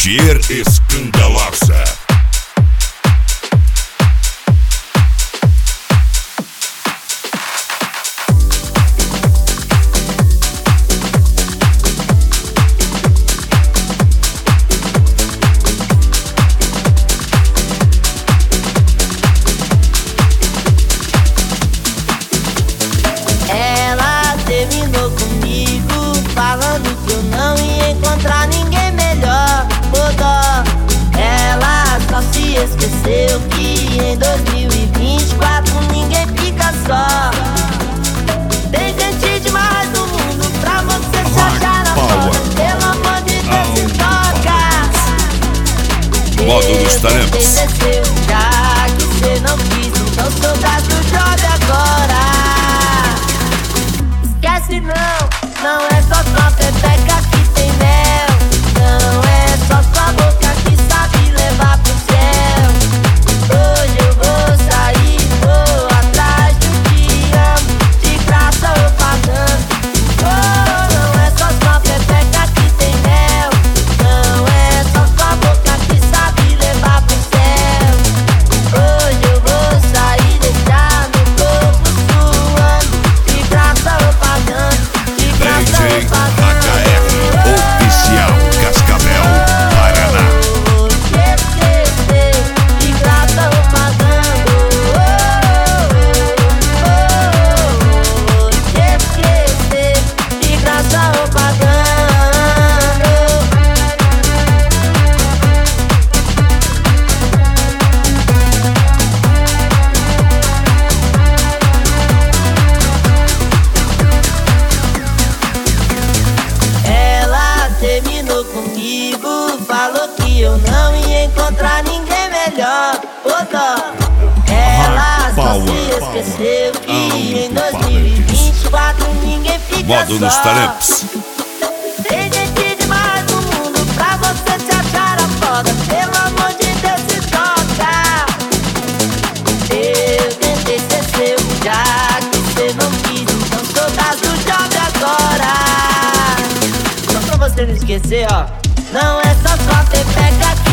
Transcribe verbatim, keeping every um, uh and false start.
Ligier Escandalosa. Terminou comigo, falando que eu não ia encontrar ninguém melhor. Ô dó, ela só se esqueceu que em dois mil e vinte e quatro ninguém fica só. Tem gente demais no mundo pra você se achar na foda. Pelo amor de Deus, se toca. Modo dos talentos. Já que cê não quis, então saudade do job agora. Esquece não, não é só sua pepeca que tem mel. Não é só sua boca que sabe levar pro céu. Hoje eu vou sair, vou atrás do que amo, de graça ou pagando. Oh, não é só sua pepeca que tem mel. Não é só sua boca que sabe levar pro céu. Hoje eu vou sair, deixar meu corpo suando, de graça ou pagando. D J H R Oficial Cascavel, Paraná. De graça ou pagando. De graça ou pagando. Ela terminou comigo, falou que eu não ia encontrar ninguém melhor. Ô dó, ela só se esqueceu que em dois mil e vinte e quatro ninguém fica Modo dos só. talentos. Tem gente demais no mundo pra você se achar a foda. Pelo amor de Deus, se toca. Eu tentei ser seu, já que cê não quis, então saudade do job agora. Só pra você não esquecer, ó, não é só sua pepeca